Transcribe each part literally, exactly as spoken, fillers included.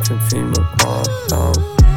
очень фильмы порно.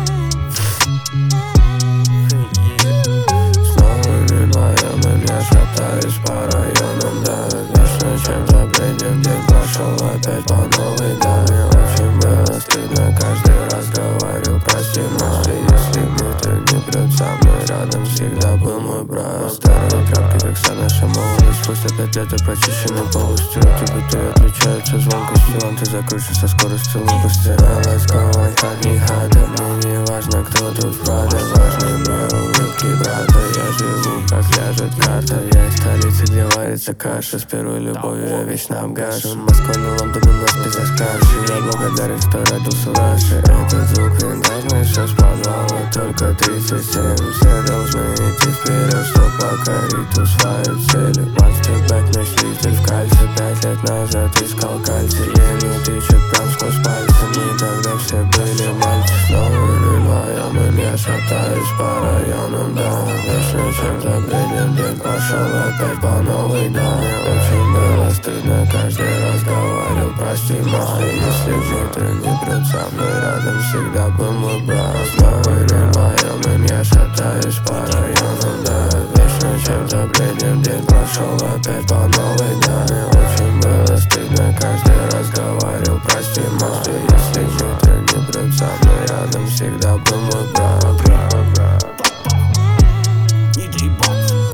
Снова не вдвоем, я шатаюсь по районам, да. Вечно чем-то бреднем, день прошел опять по новой, да. Мне очень было стыдно, каждый раз говорю прости, мать. Если ветер не прет со мной, рядом всегда был мой брат. Старые трапки, как вся наша молодость. Спустя пять лет я прочищенный полностью. Эти биты отличаются звонкостью. Лампы закручу со скоростью лопасти. Ласковый как не хата. Мне не важно, кто тут правда. Важны мне улыбки брата. Я живу, как ляжет карта. Я из столицы, где варится каша. С первой любовью я вечно обгашен. Москва не Лондон, у нас пейзаж краше. Я благодарен, что родился в Раше. Этот звук винтажный, все с подвала. Только тридцать семь. Все должны идти вперед, чтоб покорить ту свою цель. Мастер-бэк, наш лидер в кальце. Пять лет назад искал кальций. Левый тычет прям сквозь пальцы. Мы тогда все были мальчик. Снова или вдвоем, я шатаюсь по районам, да. Вечно чем-то бреднем, день пошел опять по новой, да. Мне очень было стыдно, каждый раз говорил прости, мать. Если ветер не прет со мной, рядом всегда был мой брат. Снова или вдвоем, я шатаюсь по районам, да. Вечно чем-то бреднем, день прошел опять по новой, да. Мне очень было стыдно.